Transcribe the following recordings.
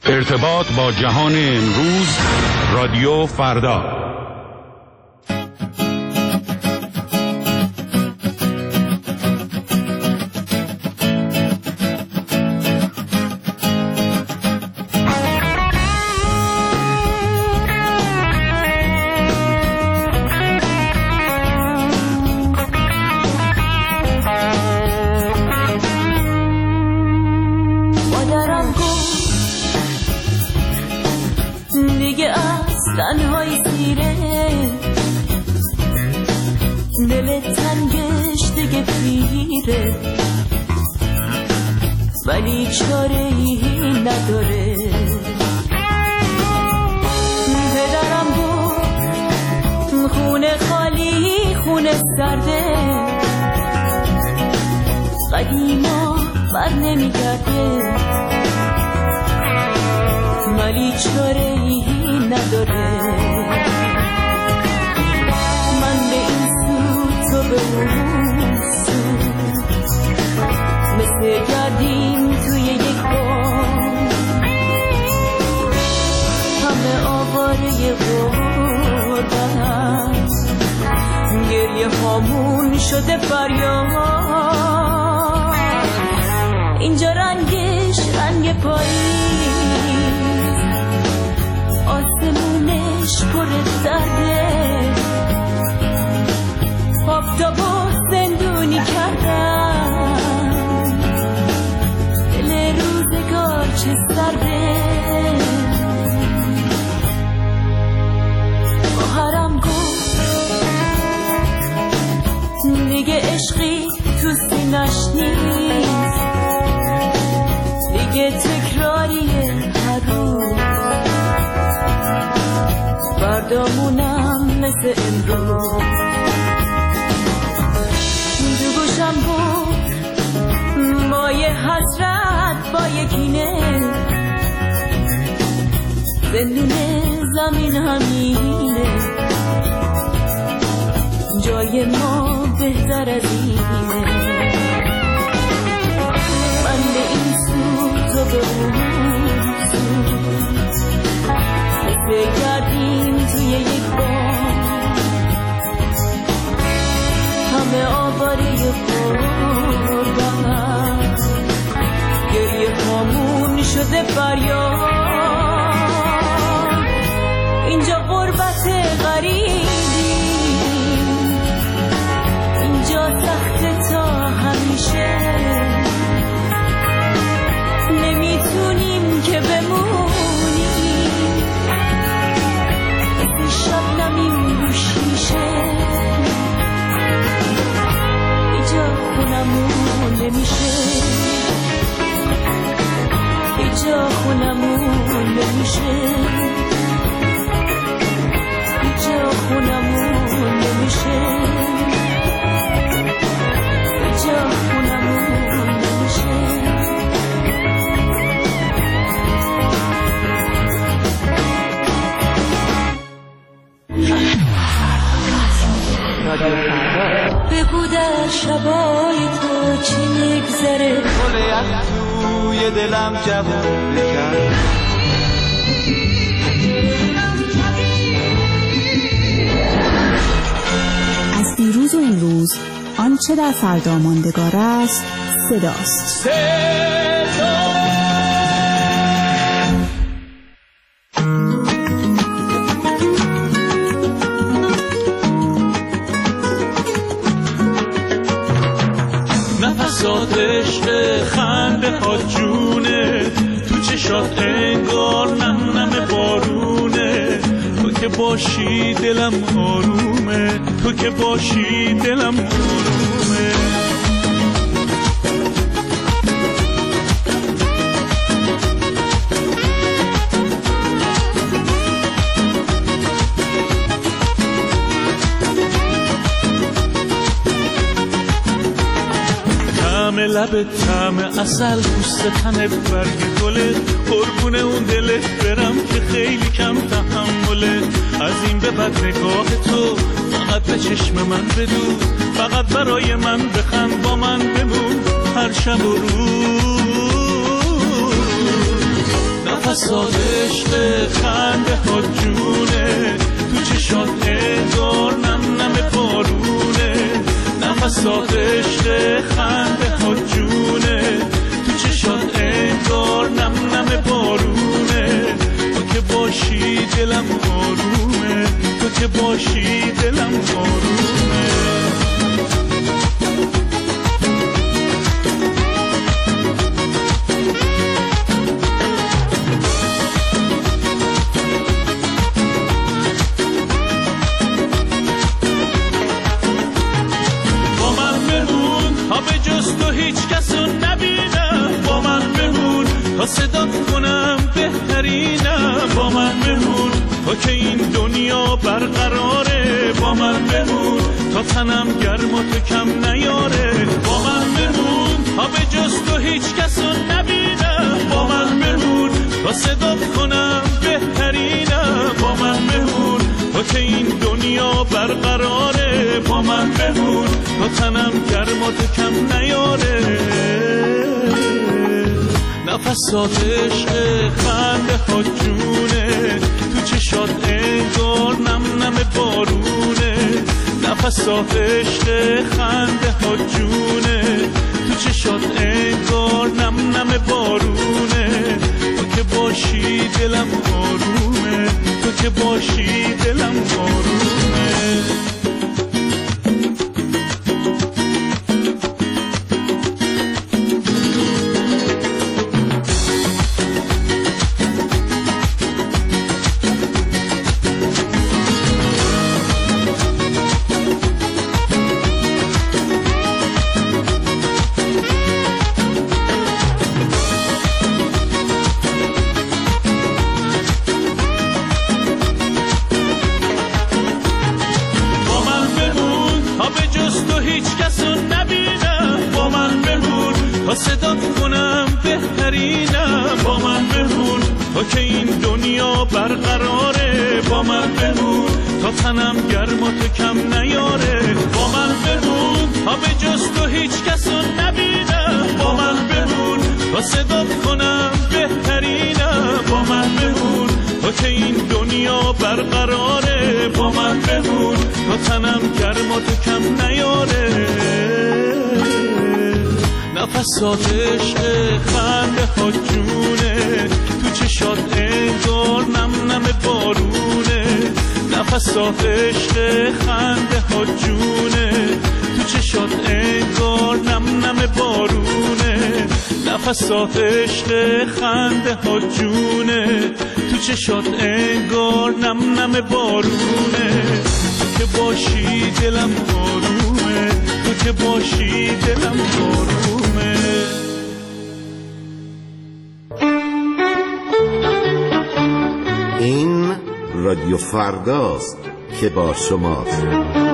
ارتباط با جهان امروز، رادیو فردا. تنهایی سیره دل تنگش دیگه پیره، ولی چاره‌ای نداره. پدرم بود خونه خالی خونه سرده، قدیما بر نمیگرده، ولی چاره‌ای نداره. من به این سو تو به اون سو، مثل گردیم توی یک بام، همه آواره غربتن، گریه هامون شده فریاد. اینجا رنگش رنگ پاییز، آسمونش پر درده، آفتابو زندونی کردن، دل روزگار چه سرده. خواهرم گفت دیگه عشقی تو سینش نیست، دیگه تکراریه هر روز، فردامونم مثل امروز. دو گوشم بود با یه حسرت با یه کینه، زندون زمین همینه، جای ما بهتر از اینه. من به این سو تو به اون سو، مثل گردیم توی یک بام، همه آواره غربت، گریه هامون شده فریاد. اینجا غربت غریبی، اینجا سخت تا همیشه، نمیتونیم که بمونیم، شبنمیم رو شیشه، اینجا خونمون نمیشه، اینجا خونمون نمیشه، اینجا خونمون نمیشه، اینجا خونمون نمیشه. بگو در شبای تو چی میگذره، گل یخ توی دلم جوون بکن. از دیروز و امروز آنچه در فردا ماندگار است صداست. نفسات عشق خنده ها جونه، تو چشات انگار نم نم بارونه، تو که باشی دلم آرومه، تو که باشی دلم آرومه. لب طعم عسل، پوست تنت، برگ گلت، قربون اون دلت برم که خیلی کم تحمله. از این به بعد نگاه تو فقط به چشم من بدون، فقط برای من بخند، با من بمون هر شب و روز. نفسات عشق خنده ها جونه، تو چشات انگار نم نم بارونه. نفسات عشق خنده ها جونه، تو چشات انگار نم نم بارونه. تو که باشی دلم آرومه، تو که باشی دلم آرومه. تا صدا کنم بهترینم، با من بمون تا که این دنیا برقراره. با من بمون تا تنم گرم و تو کم نیاره. با من بمون تا به جز تو هیچ کسو نبینم. با من بمون تا صدا کنم بهترینم. با من بمون تا که این دنیا برقراره. با من بمون تا تنم گرم و تو کم نیاره. نفسات عشق خنده ها جونه، تو چشات انگار نم نم بارونه. نفسات عشق خنده ها جونه، تو چشات انگار نم نم بارونه. تو که باشی دلم آرومه، تو که باشی دلم آرومه. صدا کنم بهترینم. با من بمون تا که این دنیا برقراره. با من بمون تا تنم گرم و تو کم نیاره. با من بمون تا به جز تو هیچ کسو نبینم. با من بمون تا صدا کنم بهترینم. با من بمون تا که این دنیا برقراره. با من بمون تا تنم گرم و تو کم نیاره. نفسات عشق خنده ها جونه، تو چشات انگار نم نم بارونه. نفسات عشق خنده ها جونه، تو چشات انگار نم نم بارونه. نفسات عشق خنده ها جونه، تو چشات انگار نم نم بارونه. تو که باشی دلم آرومه، تو که باشی دلم آرومه. این رادیو فرداست که با شماست.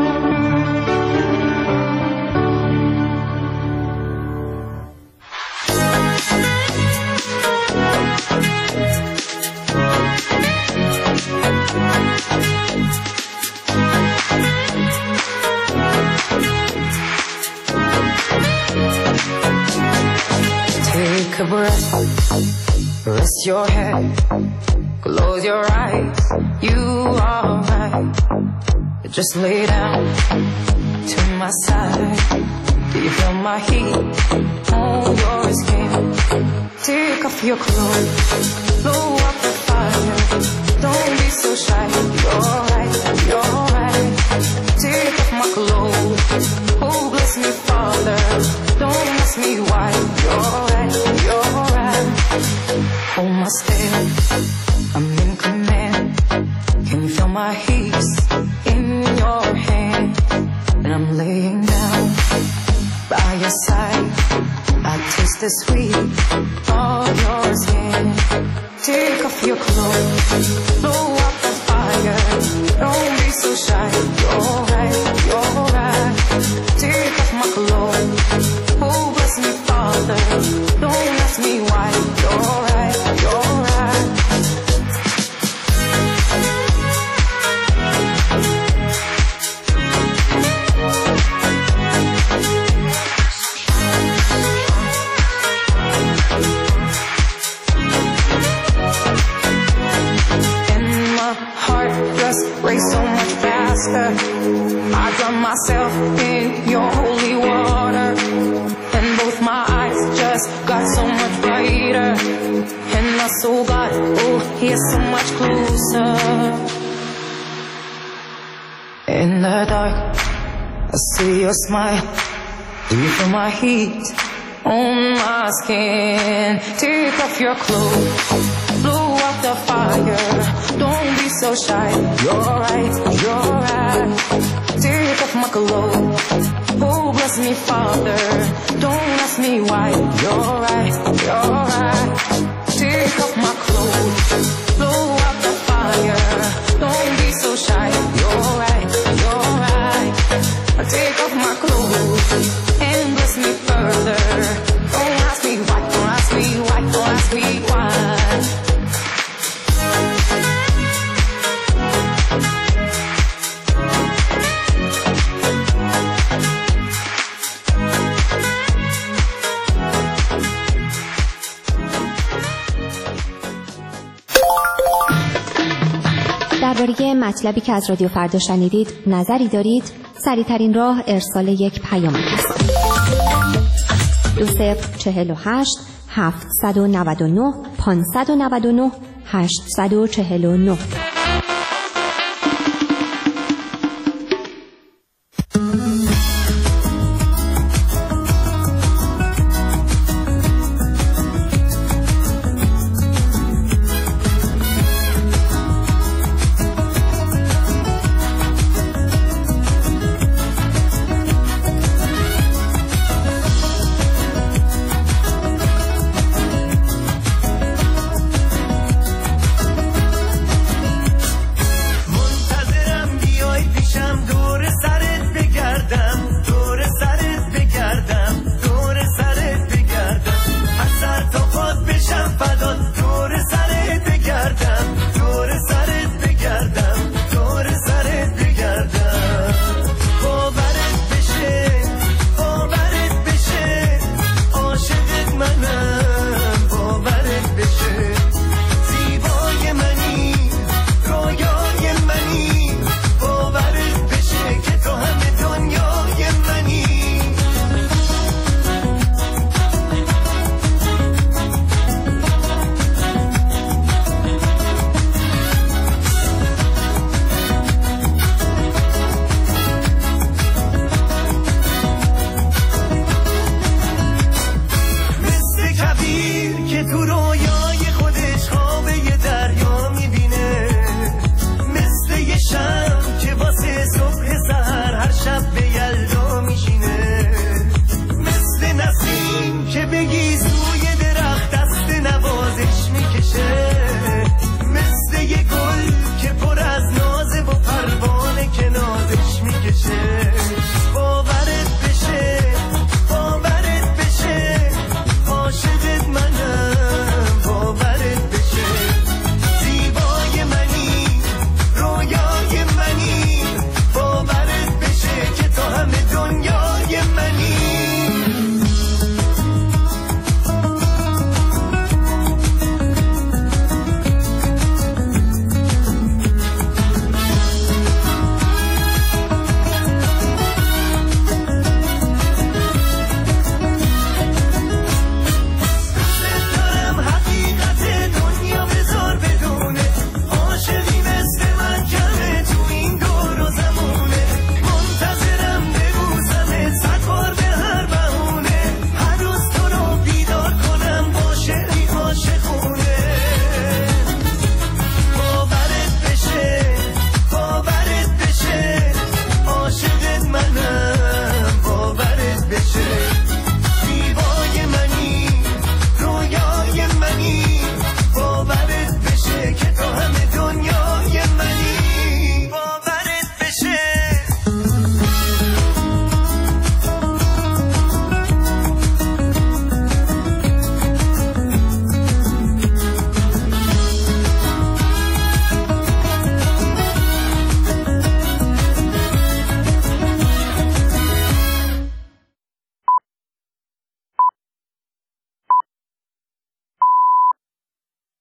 Take a breath, rest your head, close your eyes, you are right. Just lay down to my side. Do you feel my heat on your skin? Take off your clothes, blow up the fire. Don't be so shy, you're right, you're right. Take off my clothes, oh bless me Father. Don't ask me why, you're right, you're right. Hold my step, I'm in command. Can you feel my heat in your hand? And I'm laying down by your side. I taste the sweet of your skin. Take off your clothes, blow up the fire. Don't be so shy, you're right, you're right. Take off my clothes, oh bless me Father. Don't ask me why, you're right, you're right. faster. I drown myself in your holy water, and both my eyes just got so much brighter, and my soul got, oh, here so much closer. In the dark, I see your smile. Do you feel my heat on my skin? Take off your clothes, blow out the fire. Don't be so shy. You're right, you're right. Take off my clothes. Oh, bless me, Father. Don't ask me why. You're right, you're right. Take off my clothes, blow out the fire. Don't be so shy. You're right, you're right. Take off my clothes and bless me further. Don't ask me why, don't ask me why, don't ask me why. درباره مطلبی که از رادیو فردا شنیدید نظری دارید؟ سریع‌ترین راه ارسال یک پیامک است. 2048 799 599 849